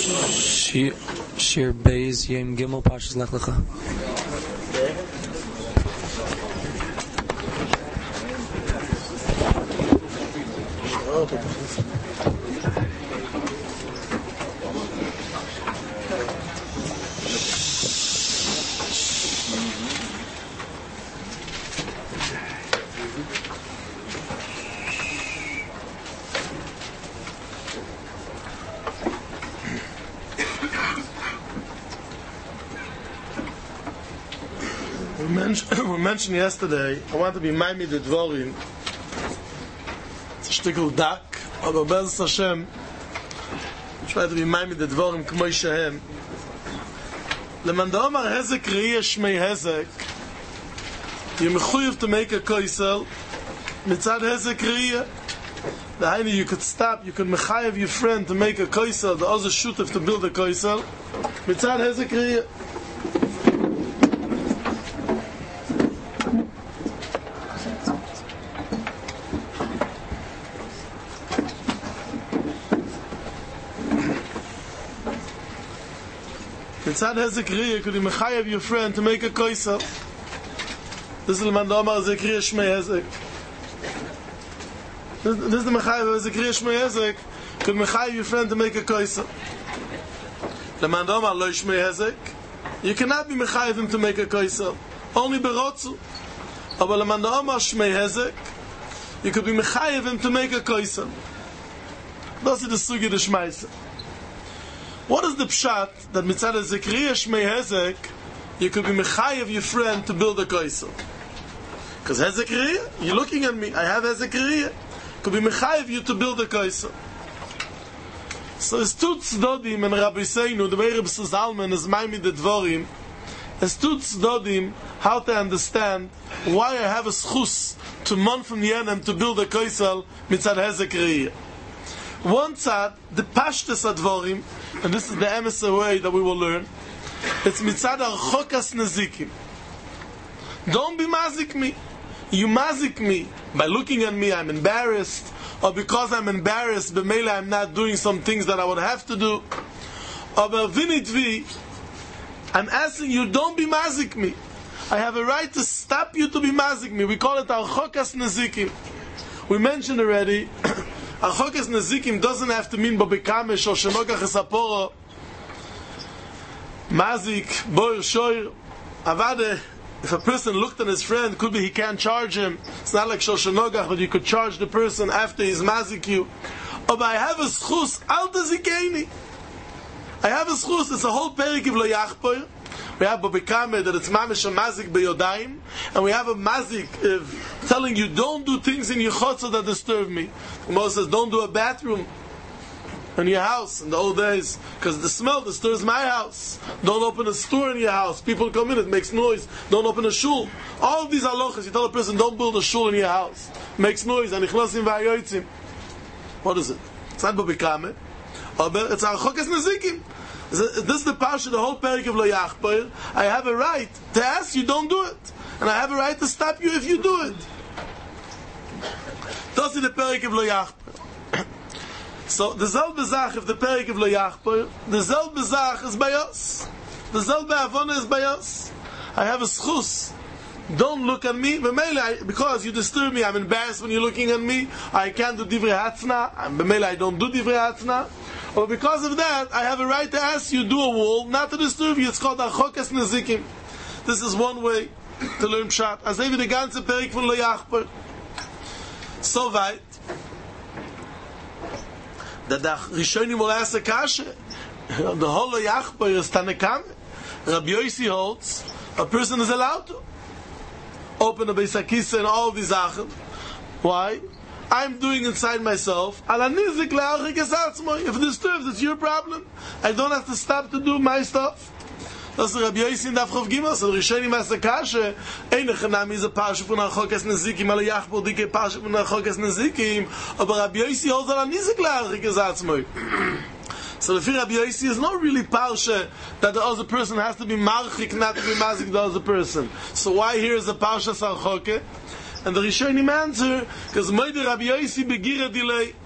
Shir Beis Yom Gimel Parshas Lech Lecha. We mentioned yesterday, I want to be Maimi the Dvorim. It's a shtickle dak, aber Bez Hashem, try to be Maimi the Dvorim k'moi shehem. Leman da Omar Hezek Re'iyah Shmei Hezek, you're mechuyev to make a koisel, mitzad Hezek Re'iyah. The Haini, you could stop, you could mechayev your friend to make a koisel, the other shutef to build a koisel, mitzad Hezek Re'iyah. Mitzad Hezek Re'iyah, could you mechayev your friend to make a koisel? This is the man Omar Hezek Re'iyah Shmei Hezek. This is the mechayev Hezek Re'iyah Shmei Hezek, could mechayev your friend to make a koisel. The man Omar Lo Shmei Hezek, you cannot be mechayev him to make a koisel. Only berotzu. Aber the man Omar Shmei Hezek, you could be mechayev him to make a koisel. Das ist the sugi de Shmeise. What is the pshat that mitzad Hezek Re'iyah Shmei Hezek, you could be mechayev your friend to build a koisel? Because Hezek Re'iyah, you're looking at me, I have Hezek Re'iyah, could be mechayev you to build a koisel. So it's two tzdodim, and Rabbi Seinu, the way Rabbi Zalman is Maimi the Dvorim, it's two tzdodim how to understand why I have a schus to mon from Yenem to build a koisel mitzad Hezek Re'iyah. One tzad, the pashtus advorim, and this is the emes way that we will learn, it's mitzad archokas nezikim. Don't be mazik me. You mazik me by looking at me, I'm embarrassed, or because I'm embarrassed, b'meila I'm not doing some things that I would have to do. Or b'vinitvi, I'm asking you, don't be mazik me. I have a right to stop you to be mazik me. We call it archokas nezikim. We mentioned already, archokas nezikim doesn't have to mean babikamesh or shenogach esaporo, mazik, boir, shoir, avade. If a person looked at his friend, could be he can't charge him. It's not like shoshenogach, but you could charge the person after he's mazik you. But I have a schus, al tezikeini. I have a schus, it's a whole perik of lo yachpoir. We have babikame that it's mamish a mazik beyodaim, and we have a mazik telling you don't do things in your chotzer that disturb me. Moses says don't do a bathroom in your house in the old days because the smell disturbs my house. Don't open a store in your house. People come in, it makes noise. Don't open a shul. All of these halachas, you tell a person don't build a shul in your house. It makes noise. And what is it? It's not babikame. It's archokas nezikim. This is the parsha, the whole parak of lo yachpoir. I have a right to ask you, don't do it, and I have a right to stop you if you do it. Das is the parak of lo yachpoir. So the selbe zach of the parak of lo yachpoir, the selbe zach is by us. The selbe avona is by us. I have a schus. Don't look at me, because you disturb me. I'm embarrassed when you're looking at me. I can't do divrei hatzna. I don't do divrei hatzna. But because of that, I have a right to ask you, do a wall, not to disturb you. It's called archokas nezikim. This is one way to learn pshat. As even the ganze perik von lo yachpoir. So weit that the Rishonim will ask a kasha. The whole lo yachpoir is tanekam. Rabbi Yossi holds a person is allowed to open a Beis HaKisei and all these Sachen. Why? I'm doing inside myself. If it disturbs, it's your problem. I don't have to stop to do my stuff. Das ist Rabbi Yossi in Daf Chof Gimel. So Rishonim ask the kasha. Einige Nami is a parsha von archokas nezikim. Ala yachbor dike parsha von archokas nezikim. Aber Rabbi Yossi holds ala nizik la'archik esatzmoi. So the Rabbi Yossi is not really parsha that the other person has to be marchik, not to be mazik the other person. So why here is the parsha sarchoke? And the Rishonim answer, because Moide Rabbi Yossi begira delay.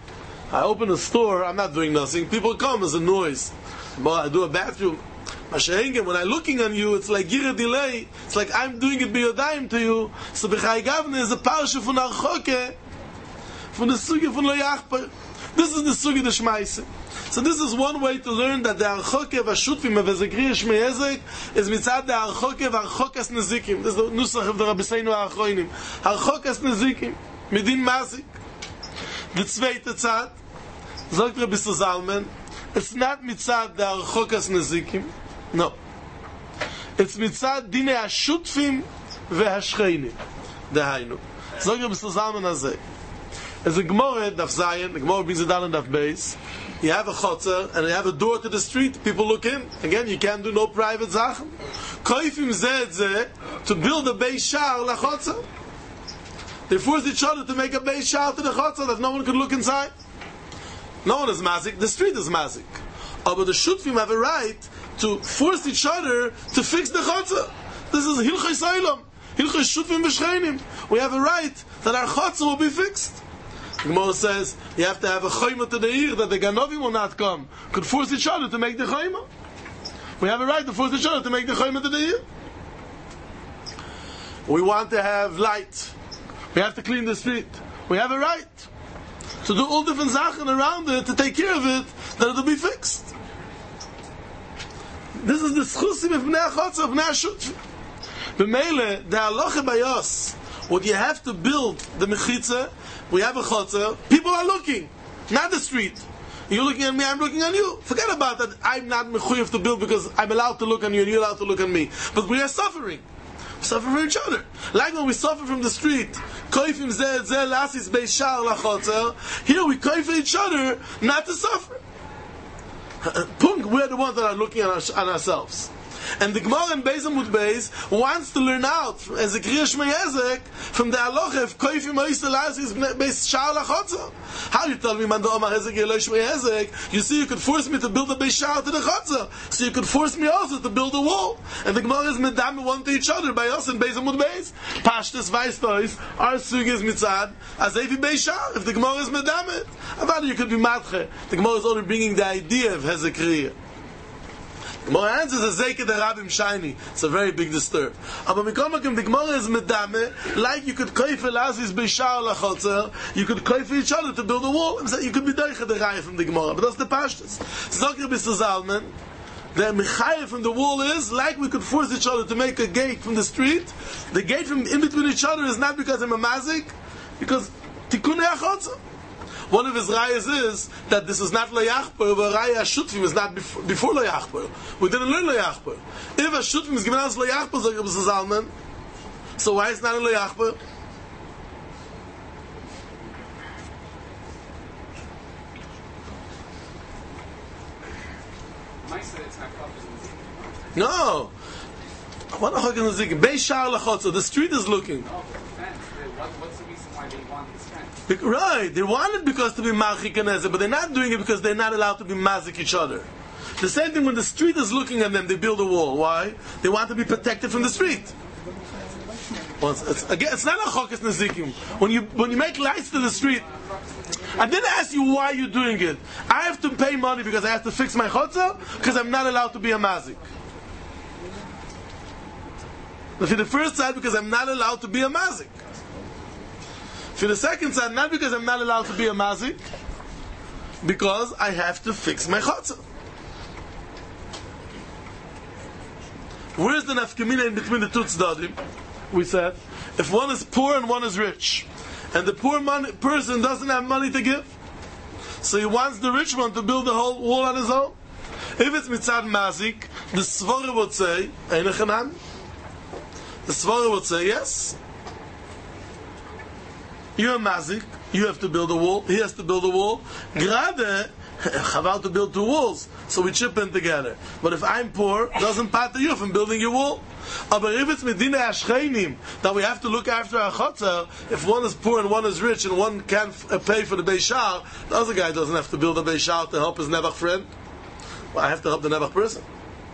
I open a store, I'm not doing nothing. People come, there's a noise. But I do a bathroom. When I'm looking on you, it's like gira delay. It's like I'm doing it biyodayim to you. So b'chai gavne is a parsha von archoke, von the sugi von lo yachper. This is the sugi de shmaise. So this is one way to learn that the archoke v'ashutfim v'zekri shmei ezek is mitzad the archoke v'archokas nezikim. This is the nusach of the Rabbi Seinu ha'achroinim. Archokas nezikim midin mazik. The zweite tzad, sagt Rabbi Zalman, it's not mitzad the archokas nezikim. No. It's mitzad dine hashutfim v'hashcheinim. Dehainu. Zog Rabbi Zalman hazeh. As a Gemara, Daf Zayin, the Gemara brings it down in Daf Beis. You have a chotzer, and you have a door to the street. People look in. Again, you can't do no private zachen. Koifim zeh zeh to build a Beis Shar lachotzer. They forced each other to make a Beis Shar to the chotzer that no one could look inside. No one is mazik. The street is mazik. But the shutfim have a right to force each other to fix the chotzer. This is Hilchos Olam. Hilchos Shutfim v'Shcheinim. We have a right that our chotzer will be fixed. The Gemara says you have to have a chayma to the ear that the ganovim will not come. Could force each other to make the chayma. We have a right to force each other to make the chayma to the ear. We want to have light. We have to clean the street. We have a right to do all different zachen around it to take care of it that it will be fixed. This is the schusim of bnei achotzer, of bnei ashutfim. B'meile the halacha bayos. What you have to build the mechitza. We have a chotzer. People are looking, not the street. You're looking at me, I'm looking at you. Forget about that. I'm not mechuyev to build because I'm allowed to look on you and you're allowed to look at me. But we are suffering. We suffer from each other. Like when we suffer from the street. Koifim zeh zeh lasis beis shar lachotzer. Here we koif each other not to suffer. Punk, we're the ones that are looking on ourselves. And the Gemara in Beis Amud Beis wants to learn out as a Kriya Shmei Ezek from the halacha of Koifim Oisel Lasis Beis Shar Lachotzer. How you tell me man do Omar Ezek Yeloi Shmei Ezek? You see, you could force me to build a Beis Shar to the Chotzer, so you could force me also to build a wall. And the Gemara is medame one to each other by us in Beis Amud Beis. Pashtus Vaistois, our sugi is mitzad as Evi Beis Shar. If the Gemara is medame, about you could be matche. The Gemara is only bringing the idea of Hezek Kriya. The Gemara answers a Zeke the Rabbim Shiny. It's a very big disturb. Aber mikomakim, the Gemara is medame, like you could koif elazis b'shar lachotzer, you could koif each other to build a wall. You could be doiche the Raya from the Gemara, but that's the pashtus. Zokir B'Sur Zalman, the Mechaya from the wall is, like we could force each other to make a gate from the street, the gate from in between each other is not because I'm a mazik, because tikkun ha'achotzer. One of his rayas is that this is not lo yachper, but raya shutfim is not before lo yachper. We didn't learn lo yachper. If a shutfim is given us lo yachper, so why is it not lo yachper? No. What a hogan zikim. Beis Shar lachotzer. The street is looking. What's the reason why they want this fence? Right, they want it because to be machik and ezer, but they're not doing it because they're not allowed to be mazik each other. The same thing when the street is looking at them, they build a wall. Why? They want to be protected from the street. Well, it's not a chokas nezikim. When you make lights to the street, I didn't ask you why you're doing it. I have to pay money because I have to fix my chotzer because I'm not allowed to be a mazik. For the first side, because I'm not allowed to be a mazik. For the second side, not because I'm not allowed to be a mazik, because I have to fix my chotzer. Where's the nafkamina in between the two tzdadim? We said, if one is poor and one is rich, and the poor person doesn't have money to give, so he wants the rich one to build the whole wall on his own. If it's mitzad mazik, the svara would say, Einechanan. The svara would say, yes. You're a mazik, you have to build a wall, he has to build a wall. Grade, chaval to build two walls, so we chip in together. But if I'm poor, doesn't pater you from building your wall. But if it's medina ashcheinim, that we have to look after our chotzer, if one is poor and one is rich and one can't pay for the Beis Shar, the other guy doesn't have to build a Beis Shar to help his Nebuch friend. Well, I have to help the Nebuch person.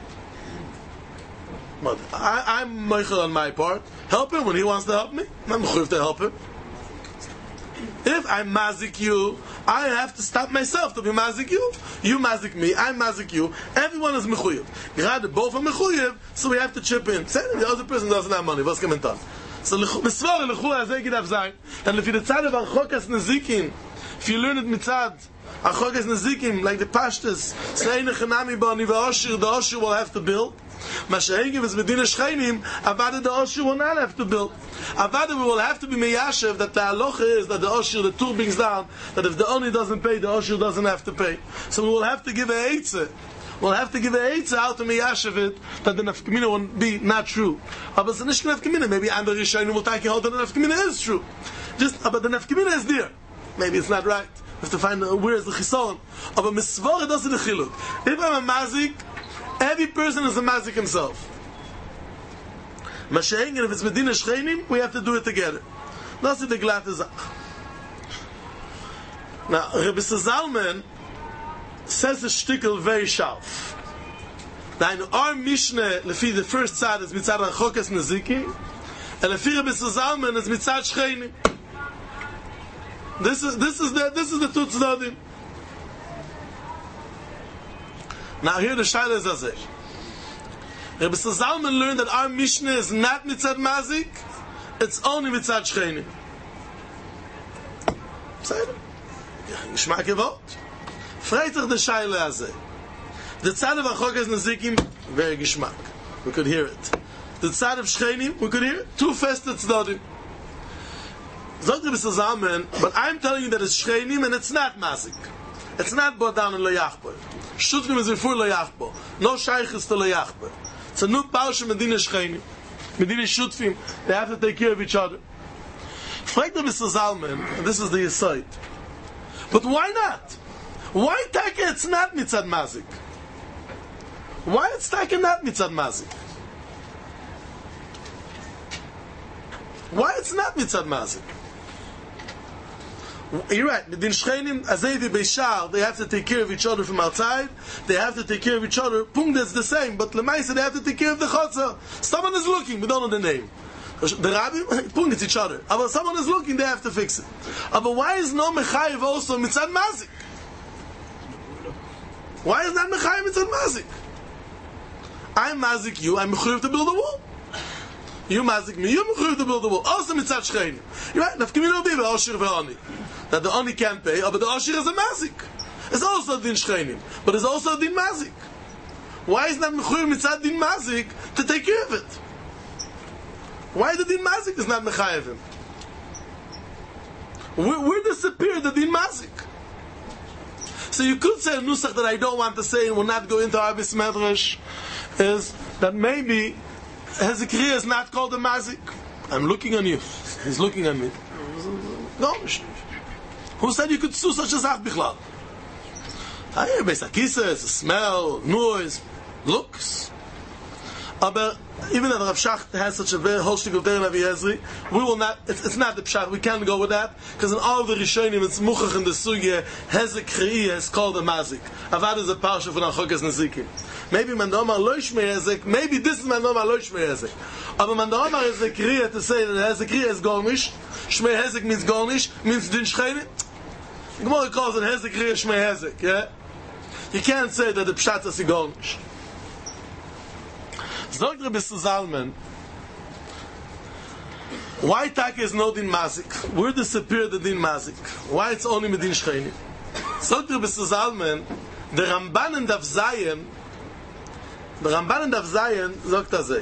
But I'm meichel on my part. Help him when he wants to help me. I'm mechuyev to help him. If I mazik you, I have to stop myself to be mazik you. You mazik me, I mazik you. Everyone is mechuyev. Gerade both are mechuyev, so we have to chip in. Say the other person doesn't have money. Was kommt dann? So misvor lechu azay gedav zayn. Dann if you tzad of chokas nezikin, if you learn it mitzad chokas nezikim, like the pashtas, sleine chenami bani v'oshir, the oshir will have to build. Mashahengiv is medina shcheinim, avada the oshir will not have to build. Avada we will have to be meyashev that the halacha is that the oshir, the tur brings down, that if the oni doesn't pay, the oshir doesn't have to pay. So we will have to give a eitzah. We'll have to give a eitzah out to meyashev it, that the nafkamina will be not true. But it's nicht nafkamina. Maybe I'm the Rishonim will take hold that the nafkamina is true. But the nafkamina is there. Maybe it's not right. We have to find where is the chisaron. But misvor doesn't the chiluk. If I'm a mazik, every person is a mazik himself. Mashahengen, if it's medina shcheinim, we have to do it together. That's the glatte zach. Now, Rabbi Zalman says a shtickle very sharp. That in our Mishnah, lefi the first side is mitzad chokas neziki, and lefi Rabbi Zalman is mitzad shcheinim. This is the two tzadim. Now here the shaila is as it. Rabbi Zalman learned that our Mishnah is not mitzad mazik, it's only mitzad shcheinim. Say it. Geschmack gewollt. Freitag the shaila azeh. The tzad of chokas nezikim, very geschmack. We could hear it. The tzad of shcheinim, we could hear it. Two fested tzadim. Zog Rabbi Zalman, but I'm telling you that it's shcheinim and it's not mazik. It's not bought down in lo yachbo. Shutfim is before lo yachbo. No shaychus to lo yachbo. It's a new pausha medina shcheinim. Medina shutfim. They have to take care of each other. Fragt Rabbi Zalman, and this is the yesod. But why not? Why taka it's not mitzad mazik? Why it's taka not mitzad mazik? Why it's not mitzad mazik? You're right. Medin shcheinim azevi beishar. They have to take care of each other from outside. They have to take care of each other. Pung, that's the same. But lemaisa they have to take care of the chotzer. Someone is looking. We don't know the name. The rabbi, pung, it's each other. But someone is looking. They have to fix it. But why is no mechayiv also mitzad mazik? Why is that mechayiv mitzad mazik? I'm mazik you. I'm mechayiv to build a wall. You mazik me. You mechayiv to build a wall. Also mitzad shcheinim. You're right. Nafkamina will be ve'oshir ve'oni. That the oni can't pay, but the oshir is a mazik. It's also din shcheinim, but it's also din mazik. Why is not mechayiv mitzad din mazik to take care of it? Why the din mazik is not mechayiv him? Where disappeared the din mazik? So you could say a nusach that I don't want to say and will not go into our bismedrash is that maybe Hezekiah is not called a mazik. I'm looking on you. He's looking at me. No. Who said you could do such a zach bichlal? I hear beisakisa, smell, noise, looks. But even that Rav Shach has such a very whole shtick of Deir Navi Ezri, we will not. It's not the pshat. We can't go with that because in all the Rishonim it's muchach in the sugya Hezekiah is called a mazik. Avad is a parsha for chokas nezikim. Maybe Mandoma loish mehezek. Maybe this is Mandoma loish mehezek. But Mandoma Hezekiah to say that Hezekiah is gornish. Shmei hezek means gornish, means din shcheinim. The Gemara calls it Hezekiah shmei hezek. Yeah, you can't say that the pshat is gornish. Zog Rabbi Zalman, why taka is no din mazik? Where disappeared the din mazik? Why it's only medin shcheinim? Zog Rabbi Zalman, the Ramban and Daf Zayin, zogt azay.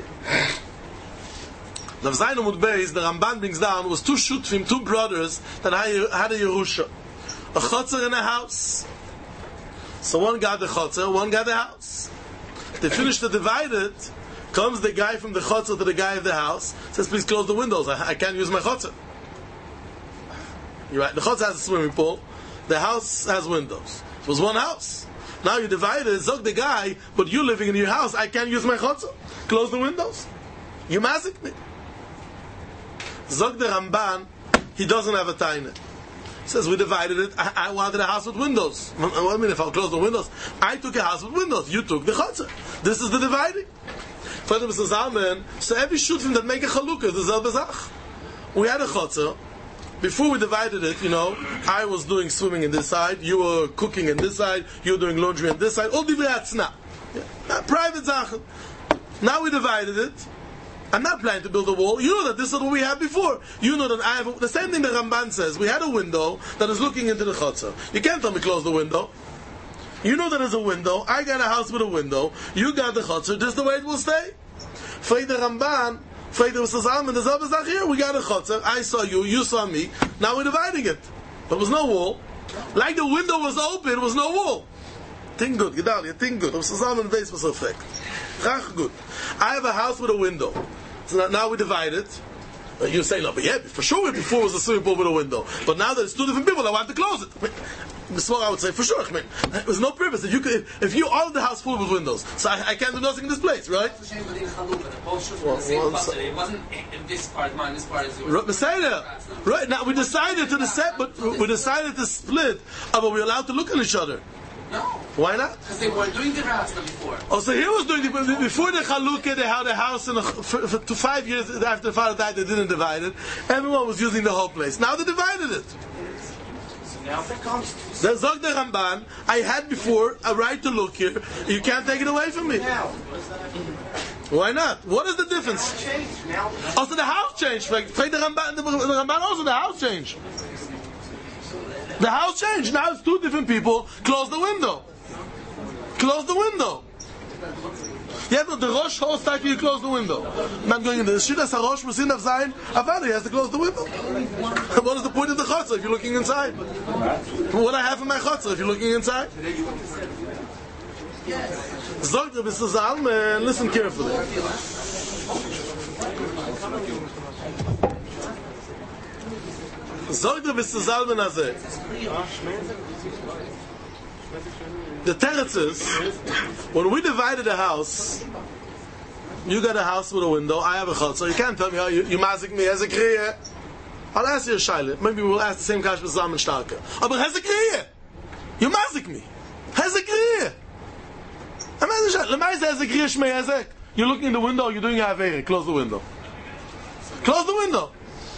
Daf Zayin Amud Beis, the Ramban brings down, was two shutfim, two brothers that had a Yerusha, a chotzer and a house. So one got the chotzer, one got the house. They finished to divide it. Comes the guy from the chotzer to the guy of the house, says, please close the windows, I can't use my chotzer. You're right, the chotzer has a swimming pool, the house has windows. It was one house. Now you divide it, zog the guy, but you living in your house, I can't use my chotzer. Close the windows. You mazik me. Zog the Ramban, he doesn't have a taina. He says, we divided it, I wanted a house with windows. What do you mean if I'll close the windows? I took a house with windows, you took the chotzer. This is the dividing. So every shutfim that make a chalukah is the zelbezach. We had a chotzer, before we divided it, I was doing swimming in this side, you were cooking in this side, you were doing laundry in this side, all divrei atzna. Private zachen. Now we divided it. I'm not planning to build a wall. You know that this is what we had before. You know that I have the same thing the Ramban says. We had a window that is looking into the chutzah. You can't tell me close the window. You know that there's a window. I got a house with a window. You got the chutzah. This is the way it will stay. Freit the Ramban, Freit the Zalman, the Zabazach here. We got a chutzah. I saw you. You saw me. Now we're dividing it. There was no wall. Like the window was open, there was no wall. Think good, Gedalia, think good. Zalman base was effect. Good. I have a house with a window. So now we divide it. You say, no, but yeah, for sure before it was a swimming pool with a window. But now there's two different people, I want to close it. I would say, for sure, there's no purpose. If you all the house full with windows, so I can't do nothing in this place, right? It's a shame, but in Chalupah, the both should the same cluster. It wasn't in this part is mine, this part is yours. Right, now we decided to split, but we're allowed to look at each other. No. Why not? Because they weren't doing the Ratzna before. Oh, so he was doing before the Chalukah, they had a house for 5 years after the father died, they didn't divide it. Everyone was using the whole place. Now they divided it. So now it becomes... The Zog the Ramban, I had before a right to look here. You can't take it away from me. Now. Why not? What is the difference? Also the house changed. Like the Ramban also the house changed. The house changed. Now it's two different people. Close the window. Close the window. Yeah, but the Rosh host type you close the window. Not going in the Shidas HaRosh Musin of Zayin. Avada, he has to close the window. What is the point of the Chotzer if you're looking inside? What I have in my Chotzer if you're looking inside? Zog the Mr. Zalman, listen carefully. Zog the Mr. Zalman Azeh. The teretz is, when we divided a house, you got a house with a window, I have a chotzer. You can't tell me, oh, you mazik me, heze kriye. I'll ask you a shaila. Maybe we'll ask the same question with Zalman Starker. Oh, but heze kriye. You mazik me. Heze kriye. You're looking in the window, you're doing Averi. Close the window. Close the window.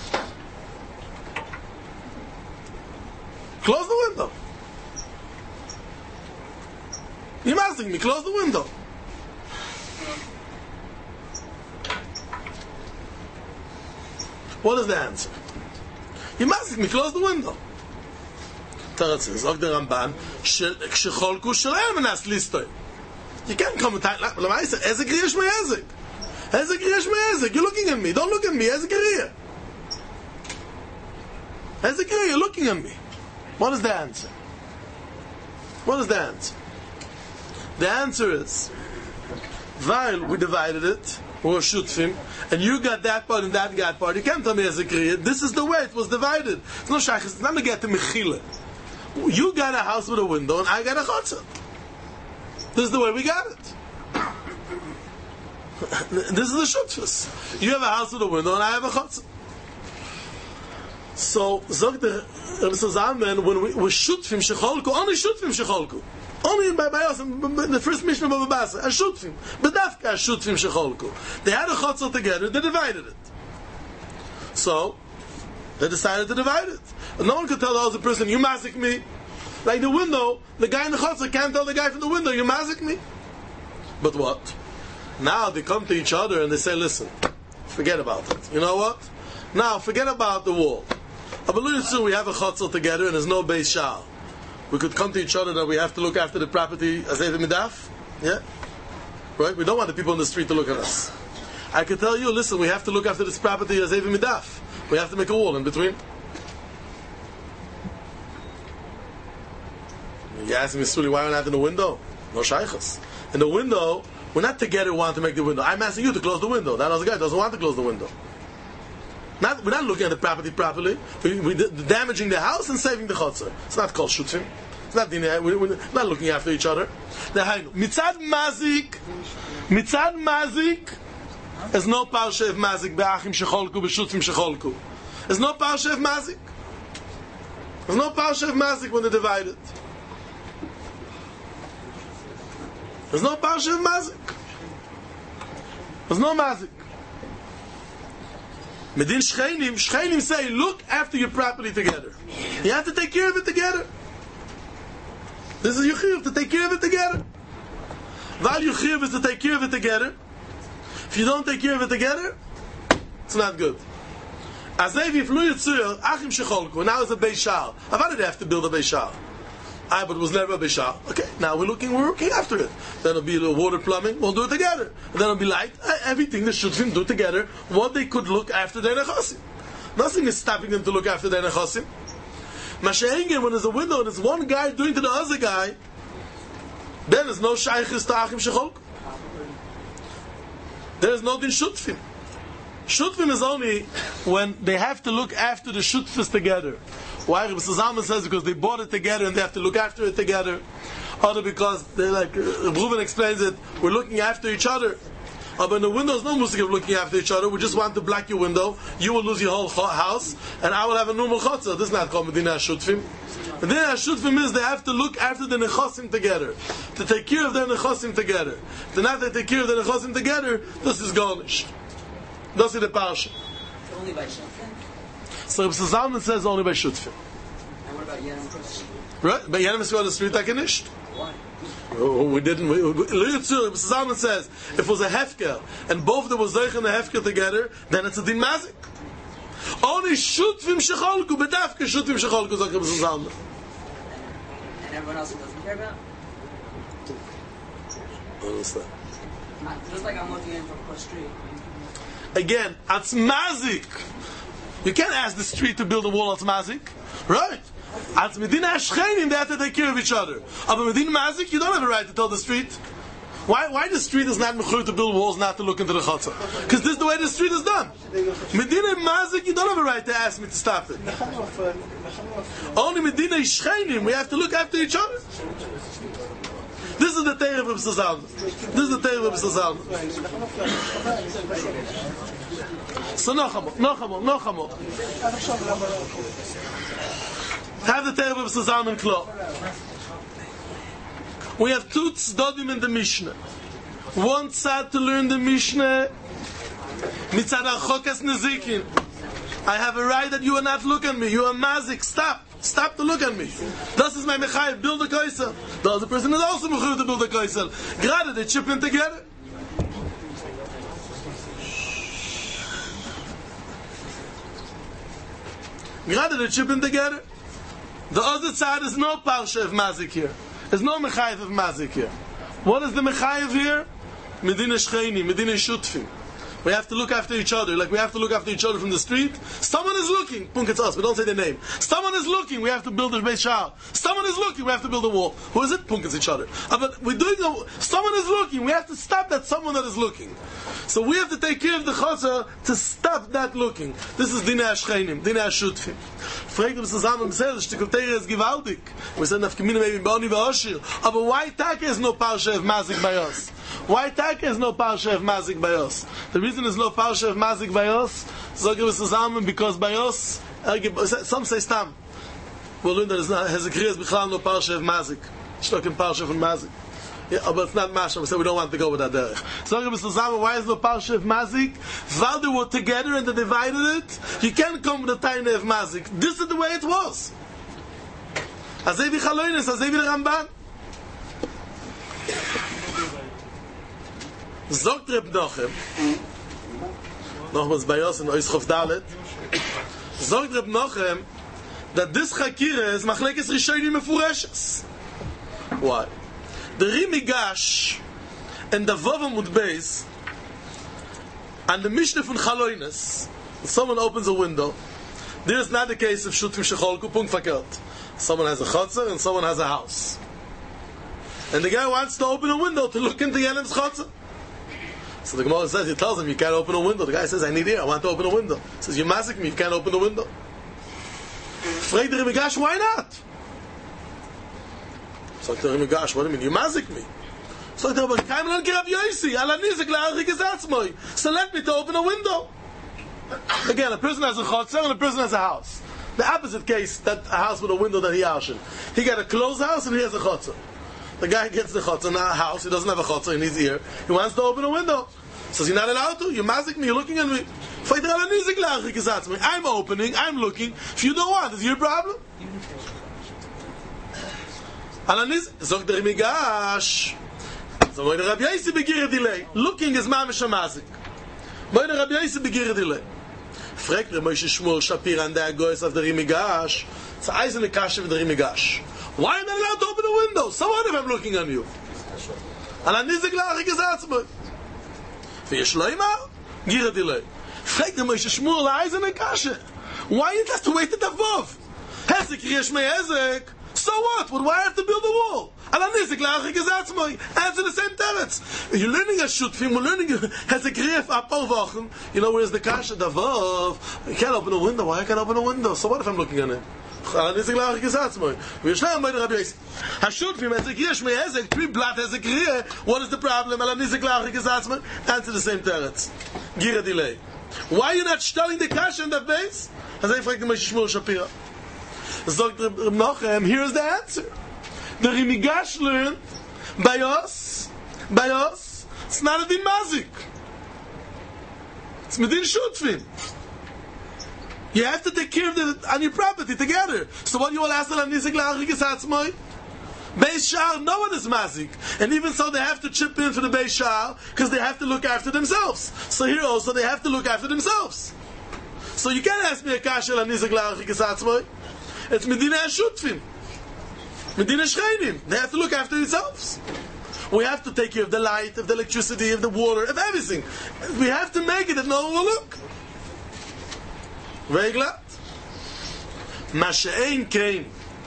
Close the window. You're asking me, close the window. What is the answer? You're asking me, close the window. Teretz says, Og the Ramban, Kshecholku Shalem Menas Listoy. You can't come and talk like I said, Ezek Riyesh Me'ezek. Ezek Riyesh Me'ezek. You're looking at me. Don't look at me. Ezek Riyesh. Ezek Riyesh, you're looking at me. What is the answer? What is the answer? The answer is, while we divided it, we were shutfim, and you got that part and that got part. You can't tell me as a kriya. This is the way it was divided. It's no shaykhis. It's not to get to mechila. You got a house with a window, and I got a chotzer. This is the way we got it. This is the shutfus. You have a house with a window, and I have a chotzer. So, Zog the Zalman, when we shutfim shecholku, only shutfim shecholku. Only by us, the first mission of Baba Basa, a shutfim. But that's a shutfim shecholku. They had a chotzer together, they divided it. So, they decided to divide it. And no one could tell the other person, you mazik me. Like the window, the guy in the chotzer can't tell the guy from the window, you mazik me. But what? Now they come to each other and they say, listen, forget about it. You know what? Now, forget about the wall. Soon we have a chotzer together and there's no beis shal. We could come to each other that we have to look after the property as Eivim Midaf. Yeah? Right? We don't want the people in the street to look at us. I could tell you, listen, we have to look after this property as Eivim Midaf. We have to make a wall in between. You ask me, Suli, why are we not in the window? No shaykhs. In the window, we're not together want to make the window. I'm asking you to close the window. That other guy doesn't want to close the window. We're not looking at the property properly. We're damaging the house and saving the chotzer. It's not called shutfim. It's not we're not looking after each other. Mitzad mazik is no parsha of mazik be'achim shecholku be'shutfim shecholku. There's no parsha of mazik. There's no parsha of mazik when they're divided. There's no parsha of mazik. There's no mazik. Medin Shchenim say, look after your property together. You have to take care of it together. This is your chiyuv, to take care of it together. While your chiyuv is to take care of it together, if you don't take care of it together, it's not good. As if you flew Yitzur, Achim Shecholku, now it's a Beis Shal. Why did they have to build a Beis Shal? But it was never a Beis Shal. Okay, now we're looking after it. Then it'll be the water plumbing, we'll do it together. And then it'll be light, everything the Shutfim do together, what they could look after their Nechasim. Nothing is stopping them to look after their Nechasim. Mashiach, when there's a window and there's one guy doing to the other guy, then there's no Shaykhis to Achim Shecholku. There is no din Shutfim. Shutfim is only when they have to look after the Shutfis together. Why? Rabbi Zalman says because they bought it together and they have to look after it together. Other because they're like, Reuven explains it, we're looking after each other. But in the window is no musik of looking after each other. We just want to block your window. You will lose your whole house, and I will have a normal chotzer. This is not called Medina Shutfim. Medina Shutfim is they have to look after the nechosim together, to take care of their nechosim together. To not they take care of their nechosim together, this is garnished. This is the parsha. Only by Shutfim? So Rabbi Zalman says only by Shutfim. And what about Yenim across the street? Right? But Yenim is on the street like a nisht. Why? We didn't. Zalman says if it was a hefker and both of them were zeich and a hefker together, then it's a din mazik. Only Shutfim Shecholku, bedafke Shutfim Shecholku, sagt Rabbi Zalman. And everyone else who doesn't care about? Just like I'm looking in from across the street. Again, it's mazik. You can't ask the street to build a wall. It's mazik, right? As Medina Ashchenim, they have to take care of each other. But Medina Mazik, you don't have a right to tell the street. Why the street is not mechur to build walls, not to look into the chutzah? Because this is the way the street is done. Medina Mazik, you don't have a right to ask me to stop it. Only Medina Ashchenim, we have to look after each other. This is the Teir of Rabbi Zalman. This is the Teir of Rabbi Zalman. So Nochamo. Have the Teir of Rabbi Zalman klar. We have two tzdodim in the Mishnah. One tzad to learn the Mishnah, mitzad achokas nezikin. I have a right that you will not look at me. You are mazik. Stop to look at me. Das is my mechayev. Build a koisel. The other person is also mechayev to build a koisel. Gerade they chip in together. Gerade they chip in together. The other side is no parsha of mazik here. There's no mechayev of mazik here. What is the mechayev here? Medina Shcheini, Medina Shutfim. We have to look after each other, like we have to look after each other from the street. Someone is looking. Punk, it's us, but don't say their name. Someone is looking. We have to build a Beis Shal. Someone is looking. We have to build a wall. Who is it? Punk, it's each other. But we're doing someone is looking. We have to stop that someone that is looking. So we have to take care of the chotzer to stop that looking. This is Dina Ashchenim, Dina Ashutfim. Fragt uns zusammen, das Stikutere ist gewaltig. We said, Nafkamina maybe Boni V'Oshir. But why Taka is no parsha of Mazik by us? Why Taka is no parsha of Mazik by us? The reason is no parsha of Mazik by us, sagen wir zusammen, because by us, some say Stam. We'll learn that Hezekiah is Bichlal no parsha of Mazik. Shtok in parsha of Mazik. Yeah, but it's not Masha. We said we don't want to go with that derech. Sagen wir zusammen, why is no parsha of Mazik? While they were together and they divided it, you can't come with the tiny of Mazik. This is the way it was. Azevi Chaloines, Azevi Ramban. Zogt Reb Nochem, nochmals bei uns in Oischof Dalet, Zogt Reb Nochem, that this Chakira is Machlekes Rishonim Mefureshes. Why? The Rimigash and the Vavamud Beis and the Mishnah von Chaloines, someone opens a window, there is not the case of Shutfim Shecholku, Punkt Fakert. Someone has a chotzer and someone has a house. And the guy wants to open a window to look into Yenem's chotzer. So the Gemara says, he tells him, you can't open a window. The guy says, I need air, I want to open a window. He says, you massacre me, you can't open the window. Fragt the Rimigash, why not? So the Rimigash, what do you mean? You massacre me. So the Rimigash, I'm not going to have Yosi. So let me to open a window. Again, a person has a chotzer and a person has a house. The opposite case, that a house with a window that he arshin. He got a closed house and he has a chotzer. The guy gets the chotzer, not a house, he doesn't have a chotzer in his ear. He wants to open a window. So you're not allowed to. You're mazik me. You're looking at me. I'm opening. I'm looking. If you don't want, it's your problem. Zog der Migash. So when Rabbi Yossi begir delay. Looking is mamish mazik. When Rabbi Yossi begir delay. Fragt der Moshe Shmuel Shapir and the goes of the Migash. It's eisen the kash of the Migash. Why am I allowed to open the window? So what if I'm looking on you? Ananizik lach gesatzmoy. V'yesh loimar gira delay. Fragt der Moshe Shmuel eisen the kash. Why you have to wait at the Vov? Hezek yesh me hezek. So what? Would I have to build a wall? Answer the same teretz. You're learning a shutfim, we're learning has a grief up wochen. You know where's the kasha davav? You can't open a window. Why I can't open a window? So what if I'm looking at it? What is the problem? Answer the same teretz. Gira delay. Why are you not studying the kasha in the base? As I fragt the Moshe Shmuel Shapira. Here's the answer. The Rimigash learned by us, it's not a din mazik. It's medin shutfin. You have to take care of on your property together. So what you will ask on Nizik La'achikis Hatzmoy? Beis Sha'ar, no one is mazik. And even so they have to chip in for the Beis Sha'ar because they have to look after themselves. So here also they have to look after themselves. So you can't ask me a kasha on Nizik La'achikis Hatzmoy. It's Medina Shutfim. Medina Shcheinim. They have to look after themselves. We have to take care of the light, of the electricity, of the water, of everything. We have to make it that no one will look. Very glad. Masha'ein kein.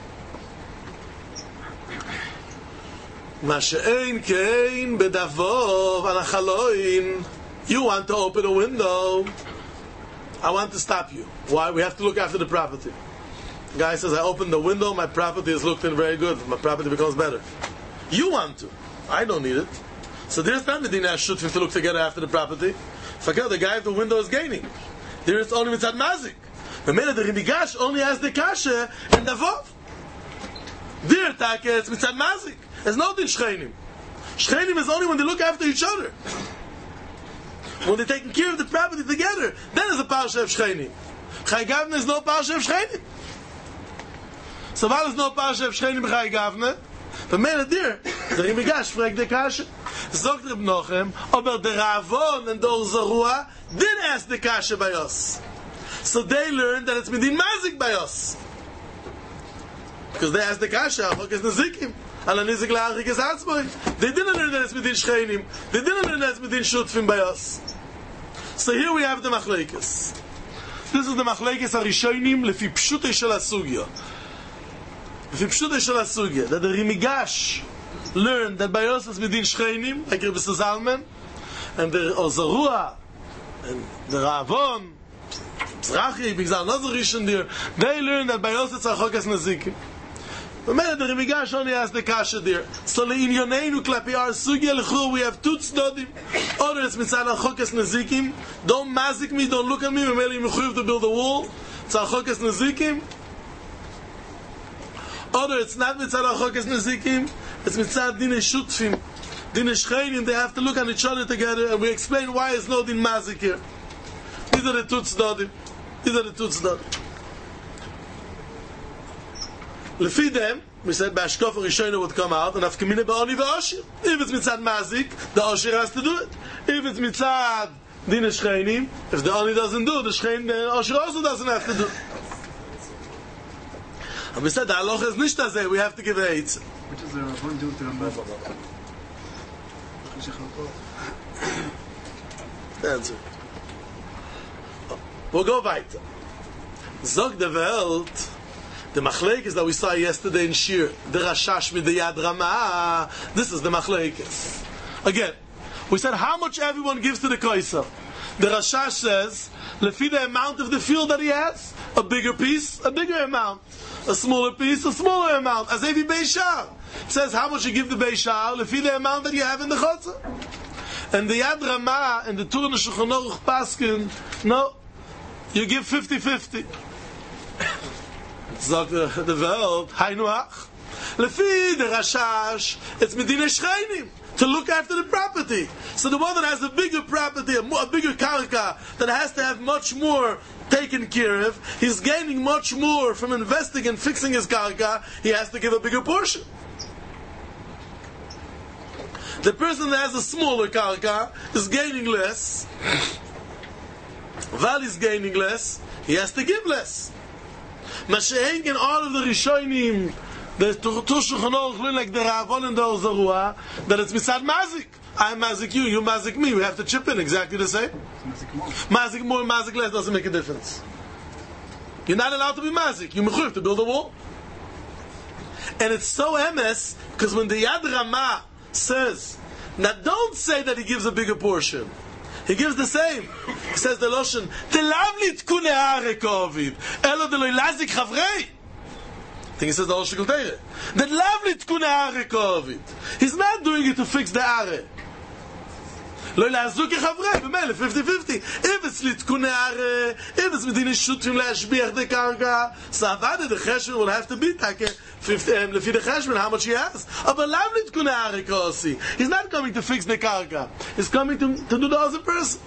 Masha'ein kein bedavov anachaloin. You want to open a window. I want to stop you. Why? We have to look after the property. Guy says, I open the window, my property is looked in very good. My property becomes better. You want to. I don't need it. So there's not Medina Shutfim to look together after the property. Fakir, the guy at the window is gaining. There is only Mitzad Mazik. The man of the Rimigash only has the Kasha and the Vov. There, Taka, it's Mitzad Mazik. There's no Din Shcheinim. Shcheinim is only when they look after each other. When they're taking care of the property together, then is a Parsha of Shcheinim. Chai Gavne is no Parsha of Shcheinim. So while is no Parsha of Shcheinim Chai Gavne, the man there, the Rimigash fragt the Kasha. Zogt Reb Nochem, aber der Ravon and Dor Zarua didn't ask the Kasha by us. So they learned that it's Medin Mazik by us. Because they asked the Kasha, Chokes Nezikim, Ala Nizik La'achikis Hatzmoy. They didn't learn that it's Medin Shcheinim. They didn't learn that it's Medin Shutfim by us. So here we have the Machlekes. This is the Machlekes HaRishonim Lefi Pshutei Shel HaSugya. Lefi Pshutei Shel HaSugya. That the Rimigash learned that by us is Medin Shcheinim, like Rebbe Zalman, and the Ozarua, and the Ravon, Tzrachi, because another Rishon there, they learned that by us it's Achokes Nezikim. The man of the Rimigash only has the Kasha there. So in Yoneinu Klapi our Sugya L'chur, we have two tzdodim. Other it's Mitzad Achokes Nezikim. Don't mazik me, don't look at me, we're merely mechuyev to build a wall. It's Achokes Nezikim. Other it's not Mitzad Achokes Nezikim, it's Mitzad Dinei Shutfim. Dinei Shcheinim, they have to look at each other together, and we explain why it's no Din Mazik here. These are the two tzdodim. Lefi them, we said Bashkof Rishona would come out and have Kamina Ba'oni V'Oshir. If it's Mitzad Mazik, the Oshir has to do it. If it's Mitzad Din Shcheinim, if the Oni doesn't do it, the Oshir also doesn't have to do it. And we said the Halacha is nicht azeh, we have to give a Eitz. Which is the Ravon do to Rambam? Answer. We'll go weiter. Zog the Welt, the Machlekes that we saw yesterday in Shir, the Rashash with the Yad Ramah, this is the Machlekes. Again, we said how much everyone gives to the Kaisar. The Rashash says, lefi the amount of the field that he has, a bigger piece, a bigger amount. A smaller piece, a smaller amount. As Evi Beis Sha'ar says, how much you give the Beis Sha'ar, lefi the amount that you have in the Chotzer. And the Yad Ramah and the Tur and the Shulchan Aruch Paskin, no, you give 50-50. Sagt the Welt, Hainu Ach. Lefi the Rashash, it's Medina Shcheinim. to look after the property. So the one that has a bigger property, a bigger karka, that has to have much more taken care of, he's gaining much more from investing and fixing his karka, he has to give a bigger portion. The person that has a smaller karka is gaining less. While he's gaining less, he has to give less. Mashe'en in all of the Rishonim, the Tush Chanor, like the Ravon and the Ozarua, that it's Misad Mazik. I mazik you, you mazik me. We have to chip in exactly the same. Mazik more, mazik less doesn't make a difference. You're not allowed to be mazik. You're mechuyev to build a wall. And it's so emes, because when the Yad Ramah says, now don't say that he gives a bigger portion. He gives the same. He says the Loshen, Telav litkune ha'are kovid, elo deloi lazik chavrei. I think he says the Rosh Kulteire. That lovely tkune ha'are kovid. He's not doing it to fix the ha'are. Lo la'azuki chavrei, b'mele, 50-50. If it's litkune ha'are, if it's medina shutim la'ashbiach the karga, so avada, the cheshbon will have to be take 50, lefi the cheshbon, how much he has. But lovely tkune ha'are kosi. He's not coming to fix the karga. He's coming to do the other person.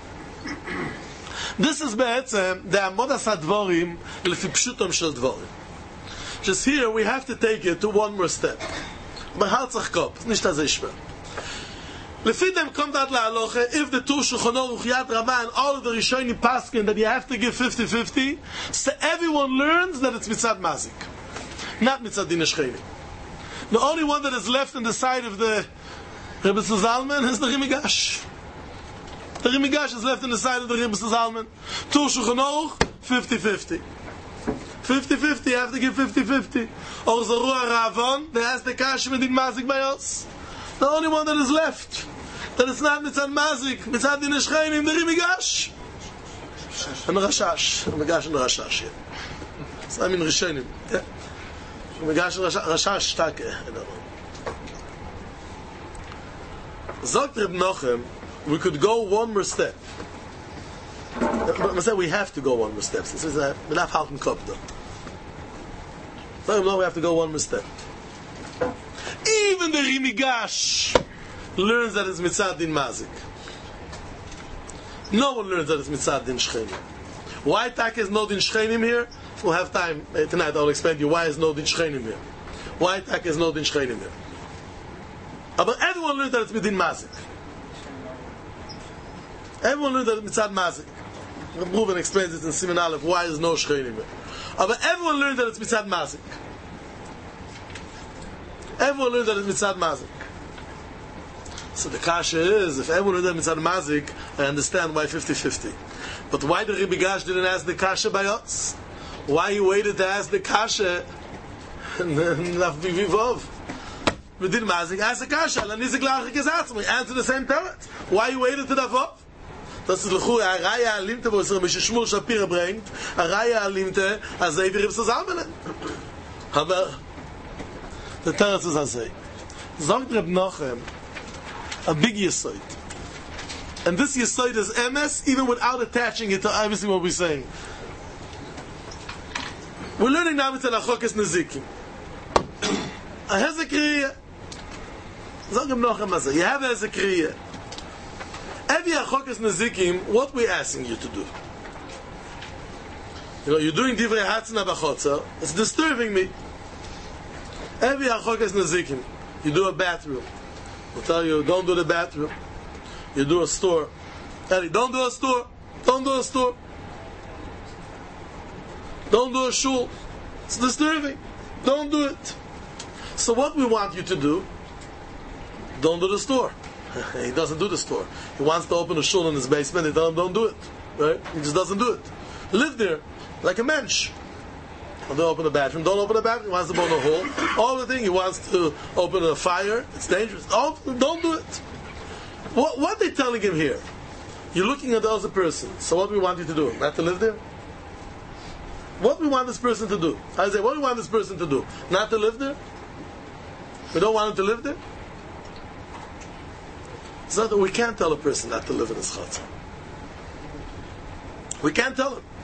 This is בעצם the amodas hadvorim lefi pshutom shel dvorim. Just here we have to take it to one more step. But Harzach Kop, nicht as ich will. Lefi dem kommt out la'aloche, if the two Shulchan Aruch Yad Ramah and all of the Rishonim paskin that you have to give 50-50, so everyone learns that it's mitzad mazik, not mitzad din shcheni. The only one that is left on the side of the Rebbe Zalman is the Rimigash. The Rimigash is left on the side of the Rebbe Zalman. Two Shulchan Aruch, 50-50. 50-50, you have to give 50-50. Or Zarua Ravon, they has the Kash Medin Mazik by us. The only one that is left, that is not Mitzad Mazik, Mitzad Din Eshchainim, the Rimigash. And the Rashash. Rimigash and the Rashash, yeah. So I mean Rishonim, yeah. Rimigash and Rashash, Take, I don't know. Zogt Reb Nochem, we could go one more step. But we have to go one more step. This is a Menaf Halten Kop though. So we have to go one more step. Even the Rimigash learns that it's Mitzad Din Mazik. No one learns that it's Mitzad Din Shchenim. Why Tak is no Din Shchenim here? If we'll have time tonight, I'll explain to you why is no Din Shchenim here. Why Tak is no Din Shchenim here. But everyone learns that it's Midin Mazik. Everyone learns that it's Mitzad Mazik. Reuven explains it in Siman Aleph, why is no Shchenim here. But everyone learns that it's Mitzad Mazik. Everyone learns that it's Mitzad Mazik. So the kasha is, if everyone learns that Mitzad Mazik, I understand why 50-50. But why the Rimigash didn't ask the kasha by us? Why he waited to ask the kasha and Vivov? We did Mazik, ask the kasha, Lanizik Lachik is Atzmi, answer the same parrot. Why he waited to the Vov? Das ist Lechu, a Raya Alimte, wo es Mische Shmuel Shapira bringt, a Raya Alimte, a Zevi Rib Sazalmenen. Aber the Teretz is Azay. Zogt Reb Nochem, a big Yesoid. And this Yesoid is MS, even without attaching it to obviously what we're saying. We're learning now with the Achokes Nezikim. A Hezekriya. Zogt Reb Nochem Azay. You have a Hezekriya. Every Achokes Nezikim, what we're asking you to do. You know, you're doing Divrei Hatzna B'chotzer, it's disturbing me. Every Achokes Nezikim, you do a bathroom. We'll tell you, don't do the bathroom. You do a store. Eli, don't do a store. Don't do a store. Don't do a shul. It's disturbing. Don't do it. So what we want you to do, don't do the store. He doesn't do the store. He wants to open a shul in his basement. They tell him, don't do it. Right? He just doesn't do it. Live there like a mensch. Don't open the bathroom. Don't open the bathroom. He wants to burn a hole. All the thing. He wants to open a fire. It's dangerous. Don't do it. What are they telling him here? You're looking at the other person. So what do we want you to do? Not to live there? What do we want this person to do? I say, what do we want this person to do? Not to live there? We don't want him to live there? It's not that we can't tell a person not to live in his chutzah. We can't tell him.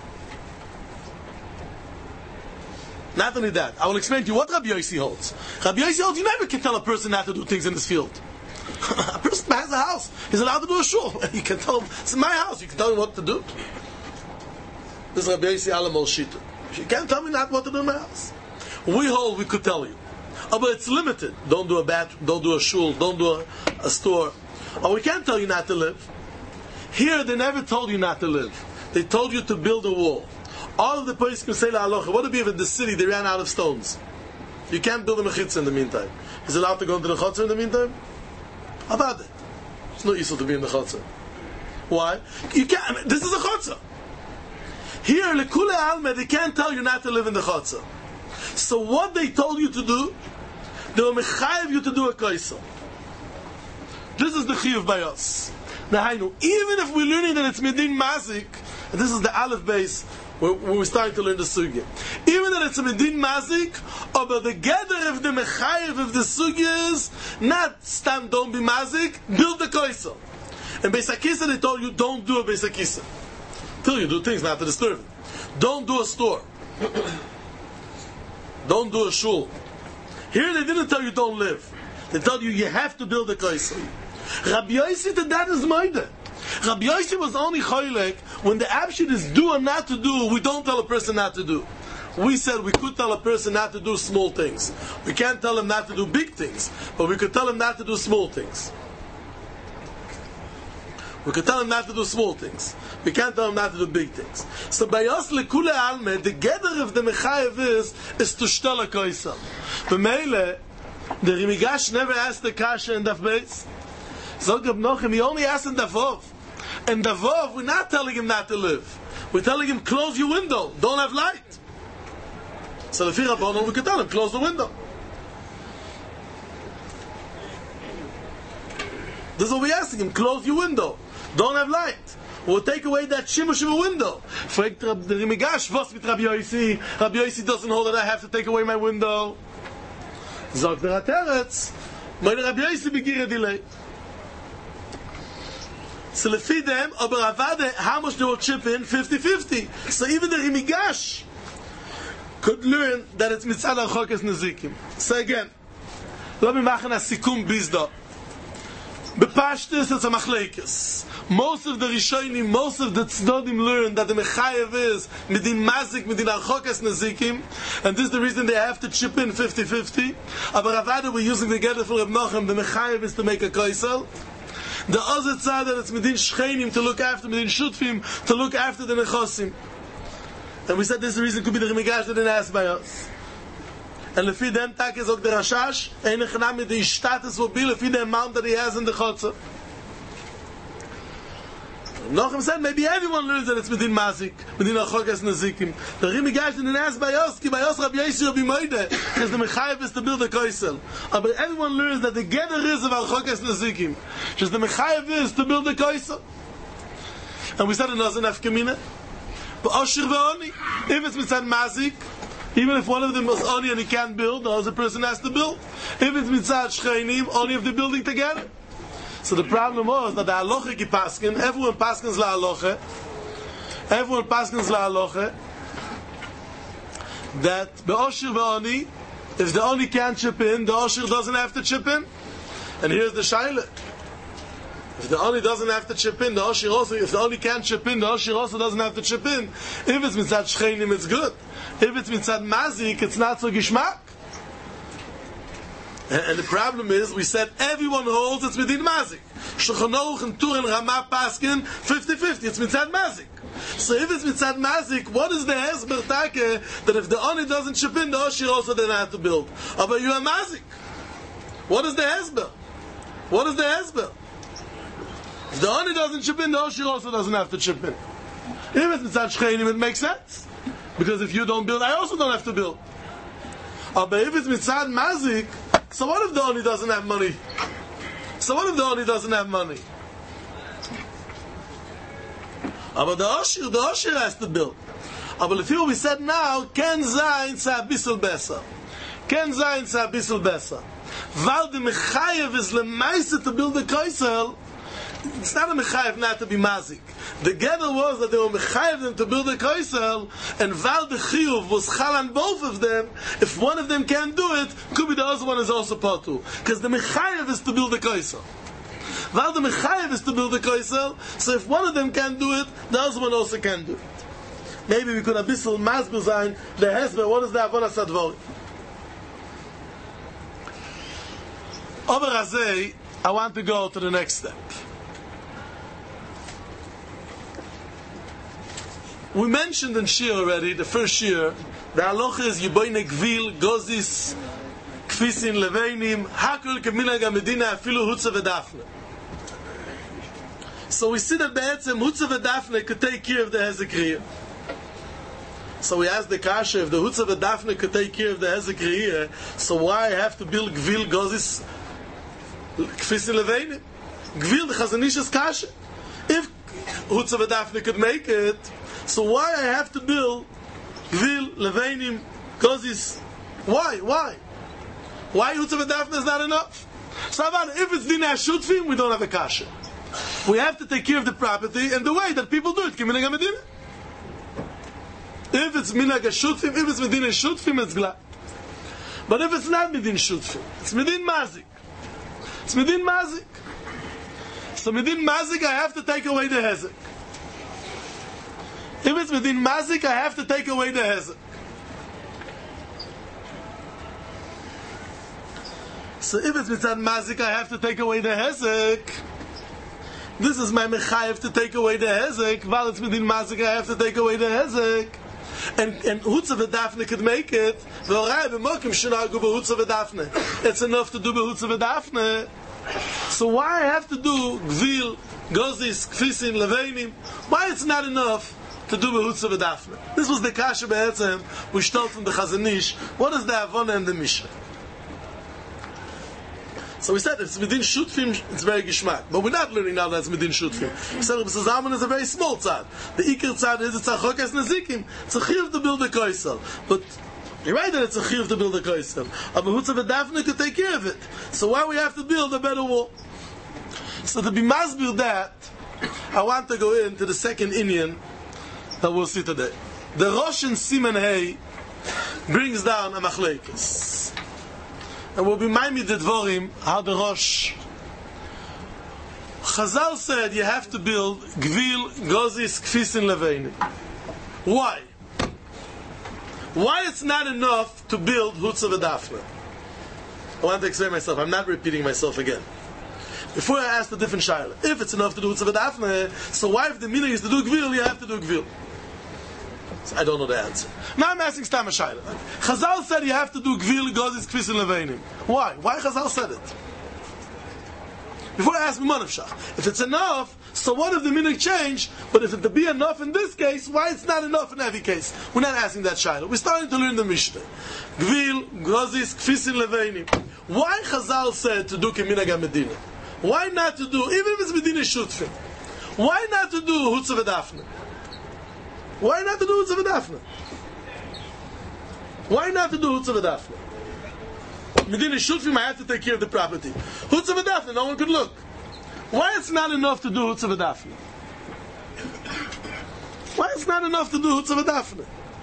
Not only that, I will explain to you what Rabbi Yossi holds. Rabbi Yossi holds you never can tell a person not to do things in this field. A person has a house. He's allowed to do a shul. You can tell him, it's my house. You can tell him what to do. This is Rabbi Yossi Alamol Shita. You can't tell me not what to do in my house. We hold, we could tell you. Oh, but it's limited. Don't do a shul, don't do a store. Oh, we can't tell you not to live. Here, they never told you not to live. They told you to build a wall. All of the places can say la halacha. What would it be if in the city they ran out of stones? You can't build a mechitza in the meantime. Is it allowed to go into the chutzah in the meantime? How about it? It's not useful to be in the chutzah. Why? You can't. This is a chutzah. Here, lekule alme, they can't tell you not to live in the chutzah. So what they told you to do, they were mechayev you to do a kaisel. This is the chiyuv by us. Now, even if we're learning that it's medin mazik, and this is the aleph base where we're starting to learn the sugya. Even that it's a medin mazik, but the gather of the mechayev of the sugya is not stam, don't be mazik, build the kaisel. And Beis HaKisa, they told you don't do a Beis HaKisa. Till you do things not to disturb it. Don't do a store. Don't do a shul. Here they didn't tell you don't live. They told you have to build a kaisel. Rabbi Yossi did that as Maida. Rabbi Yossi was only choylek when the abshit is do or not to do. We don't tell a person not to do. We said we could tell a person not to do small things. We can't tell him not to do big things, but we could tell him not to do small things. We could tell him not to do small things. We can't tell him not to do big things. So by us lekule alme, the gather of the mechayev is to shtel a kaisel. B'meile, the Rimigash never asked the kasha in Daf Beis. Zog Reb Nochem, he only asked in Davov. In Davov, we're not telling him not to live. We're telling him, close your window. Don't have light. So the Rabbanon, we could tell him, close the window. This is what we're asking him, close your window. Don't have light. We'll take away that shimush of a window. Fragt the Rimigash, was mit Rabbi Yossi? Rabbi Yossi doesn't hold that I have to take away my window. Zog der Teretz, meine Rabbi Yossi begire delay. So lefi them, aber avade, how much they will chip in? 50-50. So even the Rimigash could learn that it's mitzad al-chokes nezikim. So again, lo mi machen a sikum bizda. Bepashtis, it's a machlekes. Most of the Rishonim, most of the Tznodim learn that the Mechayev is Midin Mazik, Midin Archokes Nezikim, and this is the reason they have to chip in 50-50. Aber Avada, we're using the gather for Reb Nochem, the Mechayev is to make a Kaisel. The other side that it's Midin Shchenim to look after, Midin Shutfim to look after the Nechosim. And we said this is the reason could be the Rimigash that didn't ask by us. And lefi dem tak is ook the Rashash, eine genam mit the status will be lefi the amount that he has in the Chotzer. Nochem said, maybe everyone learns that it's within Mazik, within Achokas Nezikim. The Rimigash didn't ask by us, ki by us Rabbi Yossi Rabbi Moide, because the Mechayev is to build a Koisel. But everyone learns that the gather is of Achokas Nezikim. Just the Mechayev is to build a Koisel. And we said it doesn't have Kamina. But Oshir Ve'oni, if it's Mitzad Mazik, even if one of them was Oni and he can't build, the other person has to build. If it's Mitzad Shcheinim, only if they're building together. So the problem was that the halacha ki paskin, everyone paskins la halacha, that be'oshir ve'oni, if the oni can't chip in, the oshir doesn't have to chip in. And here's the shaila. If the oni doesn't have to chip in, the oshir also, if the oni can't chip in, the oshir also doesn't have to chip in. If it's mitzad shcheinim, it's good. If it's mitzad mazik, it's not so gishmak. And the problem is, we said everyone holds it's Midin Mazik. Shulchan Aruch and Tur and Ramah Paskin, 50-50, it's Mitzad Mazik. So if it's Mitzad Mazik, what is the Hezber Take that if the Oni doesn't chip in, the Oshir also doesn't have to build? But you are Mazik. What is the Hezber? What is the Hezber? If the Oni doesn't chip in, the Oshir also doesn't have to chip in. If it's Mitzad Shcheinim, it makes sense. Because if you don't build, I also don't have to build. But if it's Mitzad Mazik, so what if the Oni doesn't have money? But the Oshir has to build. But if we said now, Ken Zayin Sa'abissel Besa. Val the Mechayev is lemaisa to build a Kaisel, it's not a mechayev not to be mazik. The gather was that they were mechayev them to build a koisel, and val the chiyuv was chal on both of them. If one of them can't do it, could be the other one is also potu. Because the mechayev is to build a koisel. Val the mechayev is to build a koisel, so if one of them can't do it, the other one also can do it. Maybe we could have bissel masbir sein, the hesber, what is the avonas advori? Over Azay, I want to go to the next step. We mentioned in Shir already, the first Shir, the halacha is Yiboine Gvil, Gozis, Kfisin, Leveinim, Hakul, Keminag HaMedina, Afilu, Hutza V'Dafne. So we see that Be'etzem, Hutza V'Dafne could take care of the Hezekriya. So we asked the Kasha, if the Hutza V'Dafne could take care of the Hezekriya, so why have to build Gvil, Gozis, Kfisin, Leveinim? Gvil, the Chazanish's Kasha. If Hutza V'Dafne could make it, so why I have to build Gvil, Leveinim, Gozis? Why? Why Hutza V'Dafne is not enough? So if it's Dinah Shutfim, we don't have a kasha. We have to take care of the property and the way that people do it. Kiminag HaMedina. If it's Minag HaShutfim, if it's Medina Shutfim, it's glad. But if it's not Medina Shutfim, it's Medin Mazik. It's Medin Mazik. So Medin Mazik, I have to take away the Hezek. If it's Medin Mazik, I have to take away the Hezek. So if it's Mitzad Mazik, I have to take away the Hezek. This is my Mechayev to take away the Hezek. While it's Medin Mazik, I have to take away the Hezek. And Hutza V'Dafne could make it. It's enough to do Hutza V'Dafne. So why I have to do Gvil, Gozis, Kfisin, Leveinim? Why it's not enough to do Hutza V'Dafne? This was the Kasha Be'etzem, we stole from the Chazanish. What is the Avona and the Mishnah? So we said, if it's Medin Shutfim, it's very Gishmak. But we're not learning now that it's Medin Shutfim. We said, Rebbe Zaman is a very small tzad. The Iker tzad is, it's a Chokes Nezikim. It's a Chiv to build a Koisel. But you're right that it's a Chiv to build a Koisel. But Hutza V'Dafne could take care of it. So why we have to build a better wall? So to be masbir that, I want to go into the second Inyan that we'll see today. The Rosh in Siman Hay brings down a Machlekes. And we'll be minding the Dvorim, how the Rosh. Chazal said you have to build Gvil, Gozis, Kfisin, Leveinim. Why? Why it's not enough to build Hutza V'Dafne? I want to explain myself. I'm not repeating myself again. Before I asked a different shayla, if it's enough to do Hutza V'Dafne, so why if the meaning is to do Gvil, you have to do Gvil? So I don't know the answer. Now I'm asking Stam a shayla. Chazal said you have to do Gvil, Gozis, Kfisin, Leveinim. Why? Why Chazal said it? Before I ask Mimon of Shach, if it's enough, so what if the meaning changed? But if it to be enough in this case, why it's not enough in every case? We're not asking that shayla. We're starting to learn the Mishnah. Gvil, Gozis, Kfisin, Leveinim. Why Chazal said to do Keminag HaMedina? Why not to do, even if it's Medina Shutfim, why not to do Hutza V'Dafne? Why not to do Hutza V'Dafne? Why not to do Hutza V'Dafne? Medina Shutfim, I have to take care of the property. Hutza V'Dafne, no one could look. Why it's not enough to do Hutza V'Dafne? Why it's not enough to do Hutza V'Dafne?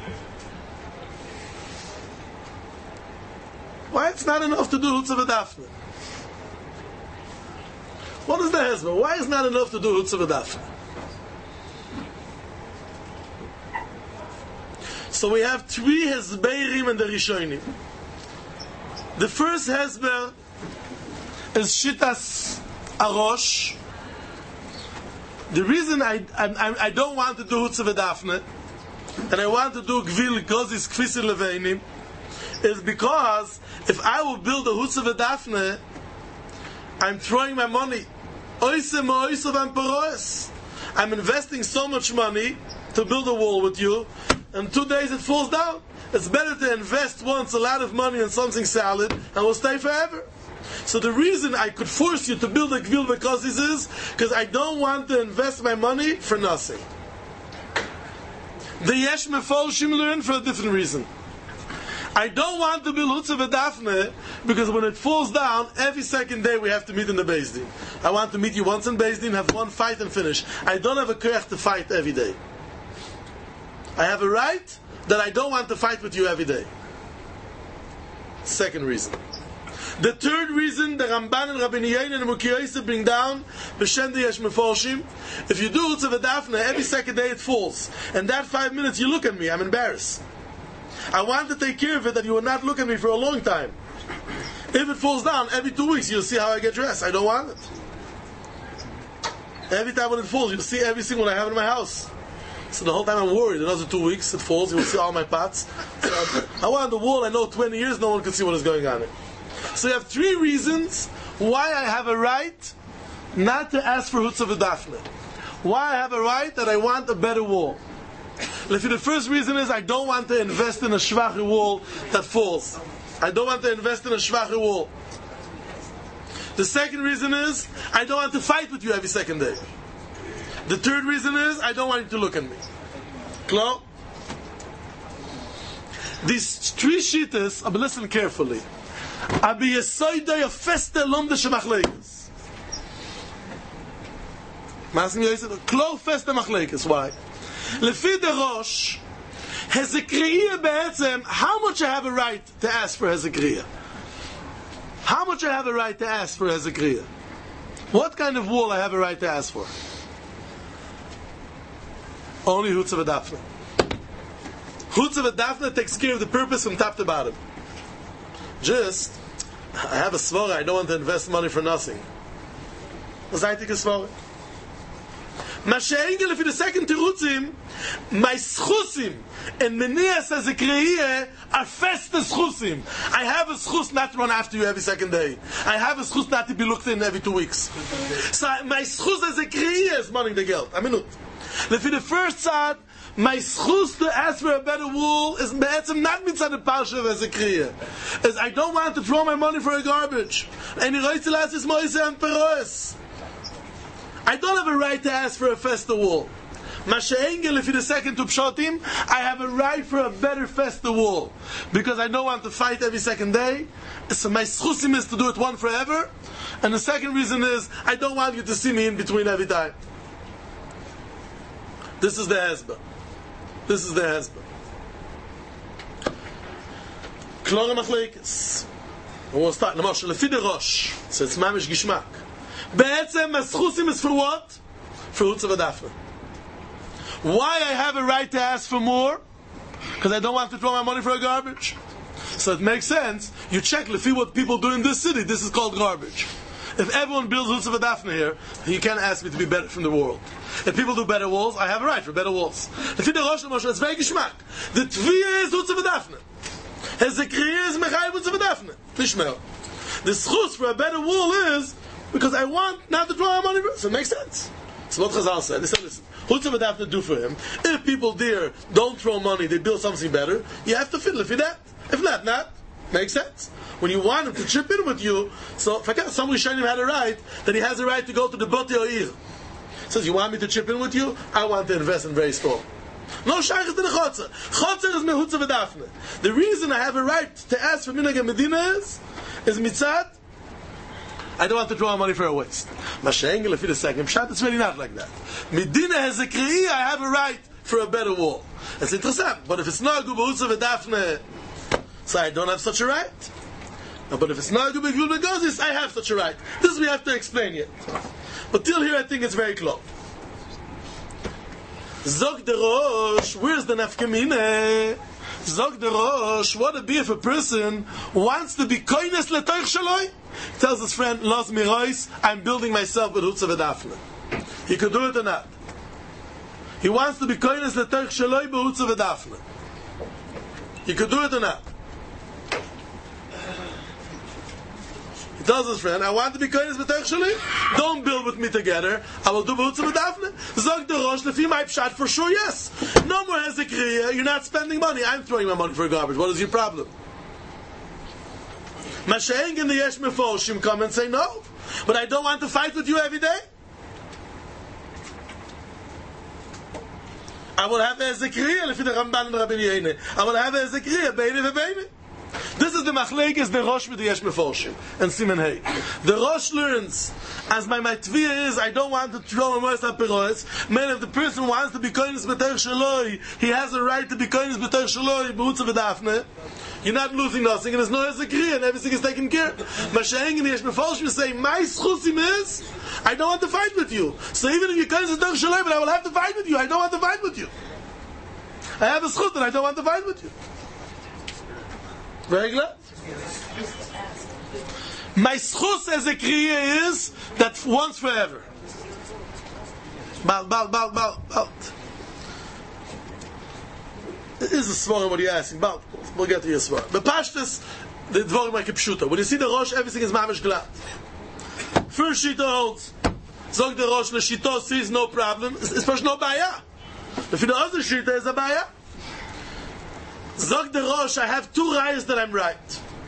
Why it's not enough to do Hutza V'Dafne? What is the hezbollah? Why is not enough to do Hutza V'Dafne? So we have three hezberim and the rishonim. The first hezber is Shitas Arosh. The reason I don't want to do Hutza V'Dafne and I want to do Gvil, Gozis, Kfisin, Leveinim is because if I will build a Hutza V'Dafne, I'm throwing my money. I'm investing so much money to build a wall with you, and 2 days it falls down. It's better to invest once a lot of money in something solid and will stay forever. So the reason I could force you to build a Gvil V'Kozis is because I don't want to invest my money for nothing. The Yesh Mefolshim learn for a different reason. I don't want to build Hutza V'Dafne because when it falls down, every second day we have to meet in the Beis Din. I want to meet you once in Beis Din, have one fight and finish. I don't have a koach to fight every day. I have a right that I don't want to fight with you every day. Second reason. The third reason, the Ramban and Rabbi Yehuda and Mukiyosef bring down, B'Shem Yesh Meforshim, if you do Hutza V'Dafne, every second day it falls. And that 5 minutes you look at me, I'm embarrassed. I want to take care of it that you will not look at me for a long time. If it falls down, every 2 weeks you'll see how I get dressed. I don't want it. Every time when it falls, you'll see everything what I have in my house. So the whole time I'm worried. Another 2 weeks, it falls, you will see all my pots. So I want the wall, I know 20 years, no one can see what is going on in it. So you have 3 reasons why I have a right not to ask for Hutza V'Dafne. Why I have a right that I want a better wall. The first reason is I don't want to invest in a schwache wall that falls. I don't want to invest in a schwache wall. The second reason is I don't want to fight with you every second day. The third reason is I don't want you to look at me. Klar? These 3 shittas, but listen carefully. Abi yesoidei a feste lomdische machlekes. Maasem Yosef, klar feste machlekes. Why? Lefi the Rosh, Hezekriya be'etzem, how much I have a right to ask for Hezekriya? How much I have a right to ask for Hezekriya? What kind of wall I have a right to ask for? Only Hutza V'Dafne. Hutza V'Dafne takes care of the purpose from top to bottom. Just, I have a svara, I don't want to invest money for nothing. Was I think a svara? Mashe'engel, for the second terutzim, my schusim and menias as a kreiyeh are feste schusim. I have a schus not to run after you every second day. I have a schus not to be looked in every 2 weeks. So my schus as a kreiyeh is money the geld. I mean, for the first side, my schus to ask for a better wall is be'etzem not mitzad the parsha as a kreiyeh. As I don't want to throw my money for a garbage. And the roitzelas is moise and peroes. I don't have a right to ask for a festa wall. Mashe'engel, if you're the second to Pshotim, I have a right for a better festa wall. Because I don't want to fight every second day. So my schusim is to do it one forever. And the second reason is, I don't want you to see me in between every time. This is the hezbah. This is the hezbah. Klora machlekes. We'll start. Namashal, lefi the Rosh. So it's mamish gishmak. Be'etzem, maschusim is for what? For Hutza V'Dafne. Why I have a right to ask for more? Because I don't want to throw my money for a garbage. So it makes sense. You check, lefi what people do in this city, this is called garbage. If everyone builds Hutza V'Dafne here, you can't ask me to be better from the world. If people do better walls, I have a right for better walls. Lefi the Rosh Moshe, it's very gishmak. The Tviyah is Hutza V'Dafne. Hezekriya is Mechai Hutza V'Dafne. Nishmel. The schus for a better wall is because I want not to throw my money. So it makes sense. So what Chazal said, they said, listen, Hutza V'Dafne do for him. If people there don't throw money, they build something better, you have to fiddle if you that. If not. Makes sense. When you want him to chip in with you, so some Rishonim had a right, that he has a right to go to the Botei Oir. Says, you want me to chip in with you? I want to invest in very small. No shaykh is the chotzer. Chotzer is Hutza V'Dafne. The reason I have a right to ask for Minhag Medina is mitzad, I don't want to draw money for a waste. Mashe'engel, if the second pshat, it's really not like that. Medina has a kriyah, I have a right for a better wall. It's interesting. But if it's not good Hutza V'Dafne, so I don't have such a right. But if it's not good Begozis, I have such a right. This we have to explain yet. But till here I think it's very close. Zog the Rosh, where's the nafkamine? Zog the Rosh, what would be if a person wants to be koines letoich shaloi? Tells his friend, Los Mirois, I'm building myself with Hutza V'Dafne. He could do it or not. He wants to be koines letoich shaloi by Hutza V'Dafne. He could do it or not. He tells his friend, I want to be koines letoich shaloi. Don't build with me together. I will do Hutza V'Dafne. Zog the Rosh, lefi my pshat, for sure, yes. No more hezekriya. You're not spending money. I'm throwing my money for garbage. What is your problem? Mashe'eng and the Yesh Meforshim come and say no, but I don't want to fight with you every day. I will have a Zekriya, lefi the Ramban and Rabbi Yehuda. I will have a Zekriya, beine ve'beine. This is the machlekes the Rosh with the Yesh Meforshim and Simen Hey. The Rosh learns, as my tviyah is, I don't want to throw a Mois HaPeroes. Man, if the person wants to be koines b'terech shaloi, he has a right to be koines b'terech shaloi, b'utza v'dafne. You're not losing nothing, and there's no ezekri, and everything is taken care. Masha'eng and Yesh Meforshim say, my schusim is, I don't want to fight with you. So even if you're koines b'terech shaloi, but I will have to fight with you. I don't want to fight with you. I have a schut and I don't want to fight with you. Very good? My schus as a kriya is that once forever. Bal. This is a svara what you're asking. Bal, we'll get to your svara. But Pashtus, the dvorim like a pshuta. When you see the Rosh, everything is mamish glad. First Shita holds, Zog the Rosh, the Shita sees no problem, it's first no baya. If the other Shita is a baya, Zog the Rosh, I have two rayas that I'm right.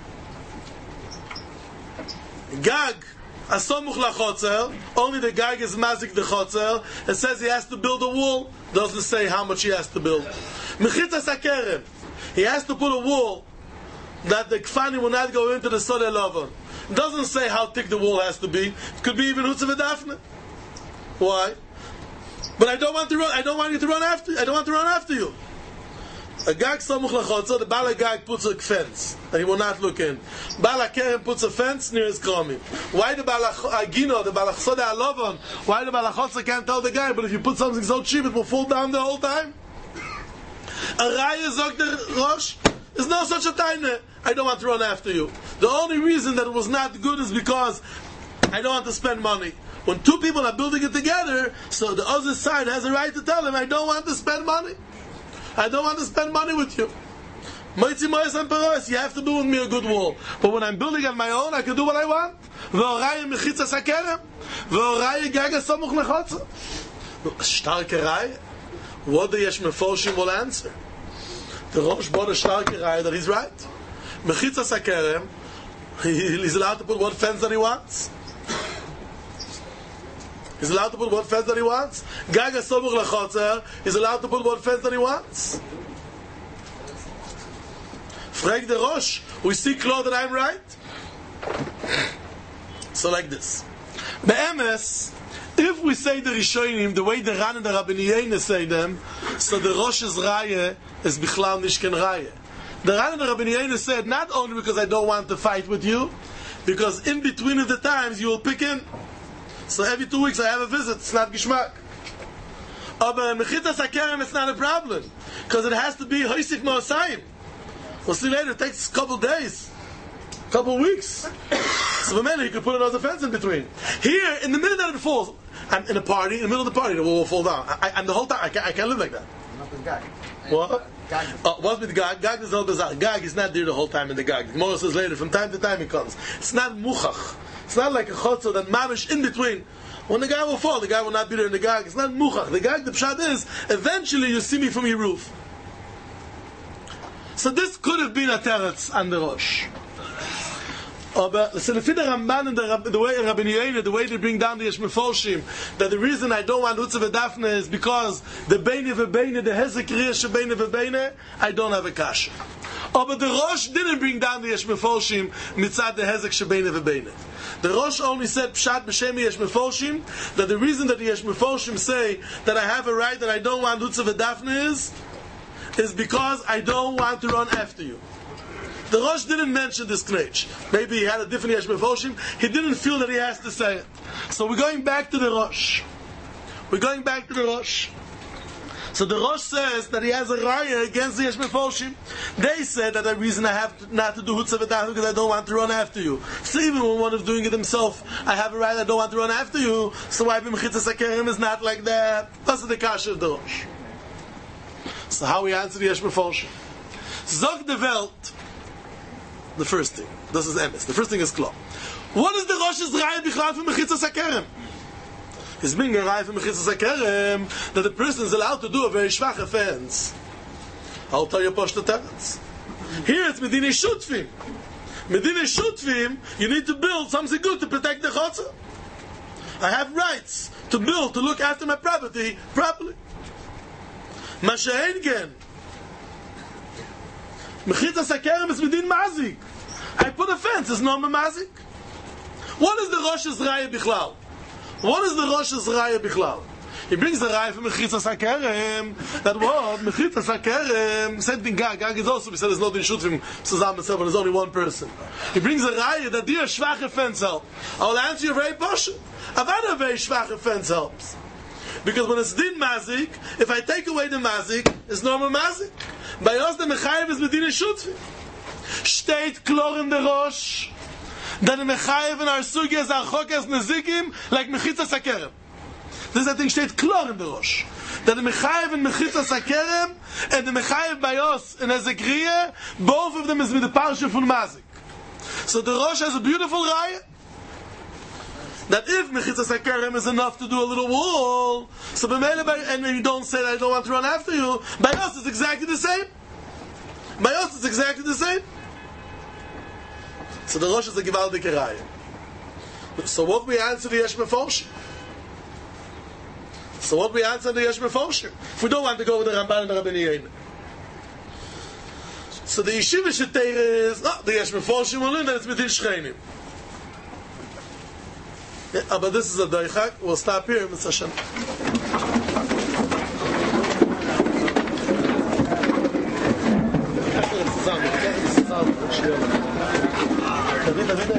Gag, asomuch lachotzer, only the Gag is mazik the chotzer. It says he has to build a wall, doesn't say how much he has to build. Mechitza sakerem, he has to put a wall that the kfani will not go into the Sodeh Lavan. Doesn't say how thick the wall has to be. It could be even Hutzav Dafne. Why? But I don't want to run. I don't want you to run after. I don't want to run after you. A gag samuch lachotza. The bala gag puts a fence, and he will not look in. Bala kerem puts a fence near his kromim. Why the bala agino, the bala chsode alovon? Why the bala chotza can't tell the guy? But if you put something so cheap, it will fall down the whole time. A raya zog the rosh. There's no such a time. I don't want to run after you. The only reason that it was not good is because I don't want to spend money. When two people are building it together, so the other side has a right to tell him, I don't want to spend money. I don't want to spend money with you. You have to build with me a good wall. But when I'm building on my own, I can do what I want. Starke Reihe. What the Yesh Meforshim will answer. The Rosh bought a starke Reihe that he's right. Mechitza Sakerem, he's allowed to put what fence that he wants. He's allowed to put what fence that he wants. Gaga Somuch Lachotzer, he's allowed to put what fence that he wants. Frag the Rosh, we see clear that I'm right. So like this. Be'emes, if we say the Rishonim, the way the Ran and the Rabbi Yehuda say them, so the Rosh's Raya is Bichlal Nishken Raya. The Ran and the Rabbi Yehuda said, not only because I don't want to fight with you, because in between of the times you will pick in. So every 2 weeks I have a visit, it's not Gishmak. Aber Mechitza Sakerem, it's not a problem, because it has to be Hoisik Ma'asayim. We'll see later, it takes a couple days, a couple weeks. So for many, you could put another fence in between. Here, in the minute that it falls, I'm in a party, in the middle of the party, the wall will fall down. And the whole time, I can't live like that. Not the Gag. What? Gag. What's with Gag? Gag is no bizarre. Gag is not there the whole time in the Gag. The Gemara says later, from time to time he comes. It's not muchach. It's not like a chotzer that mamish in between. When the guy will fall, the guy will not be there in the Gag. It's not muchach. The Gag, the pshat is, eventually you see me from your roof. So this could have been a teretz on the Rosh. But so the Ramban and the way Rabbi Yehuda, the way they bring down the Yesh Meforshim, that the reason I don't want Hutzav Dafne is because the Beine V'Beine, the Hezek Riyash Beine V'Beine, I don't have a kasha. But the Rosh didn't bring down the Yesh Meforshim mitzad the Hezek Shebeine V'Beine. The Rosh only said Pshat B'Shem Yesh Meforshim, that the reason that the Yesh Meforshim say that I have a right that I don't want Hutzav Dafne is because I don't want to run after you. The Rosh didn't mention this knech. Maybe he had a different Yesh Meforshim. He didn't feel that he has to say it. So we're going back to the Rosh. So the Rosh says that he has a raya against the Yesh Meforshim. They said that the reason I have not to do Hutzav Dafne because I don't want to run after you. So even when one is doing it himself, I have a right, I don't want to run after you. So why B'Mechitza Sakerem is not like that? That's the kasha of the Rosh. So how we answer the Yesh Meforshim? Zog the Welt. The first thing. This is emes. The first thing is klar. What is the Rosh's raya bichlal for Mechitza Sakerem? He's being a raya for Mechitza Sakerem that the person is allowed to do a very schwache fence. I'll tell you posh the teretz. Here it's Medinei Shutfim. Medinei Shutfim, you need to build something good to protect the chotzer. I have rights to build, to look after my property properly. Masha'en gen. Mechitzas HaKerem is Medin Mazik. I put a fence, it's not Mazik. What is the Rosh's Raya Bichlal? What is the Rosh's Raya Bichlal? He brings the Raya from Mechitzas HaKerem. That what? Mechitzas HaKerem. Same thing, Gag is also, we said there's no Din Shutzim Sazam itself, and there's only one person. He brings a Raya that dear Shvache fence help. I will answer you very partial. Avada very Shvache fence helps. Because when it's Din Mazik, if I take away the Mazik, it's normal Mazik. By us the Mechayev is Medina Shutzim. Steht klor in the Rosh that the Mechayev in our Sugya is Archokas Nezikim like Mechitzas HaKerem. This I think steht klor in the Rosh. That the Mechayev in Mechitzas HaKerem and the Mechayev by us in Ezekriya, both of them is with the Parsha from Mazik. So the Rosh has a beautiful raya that if Mechitzas HaKerem is enough to do a little wall, so and you don't say that I don't want to run after you, by us it's exactly the same. By us it's exactly the same. So the Rosh is a gewaldige raya. So what we answer the Yesh Meforshim? So what we answer the Yesh Meforshim? If we don't want to go with the Ramban and the Rabbeinu Yehuda. So the Yeshiva Shetera is, the Yesh Meforshim will learn that it's Medin Shchenim. Yeah, but this is a Doichak. We'll stop here, Mr. Hashem. Zusammen.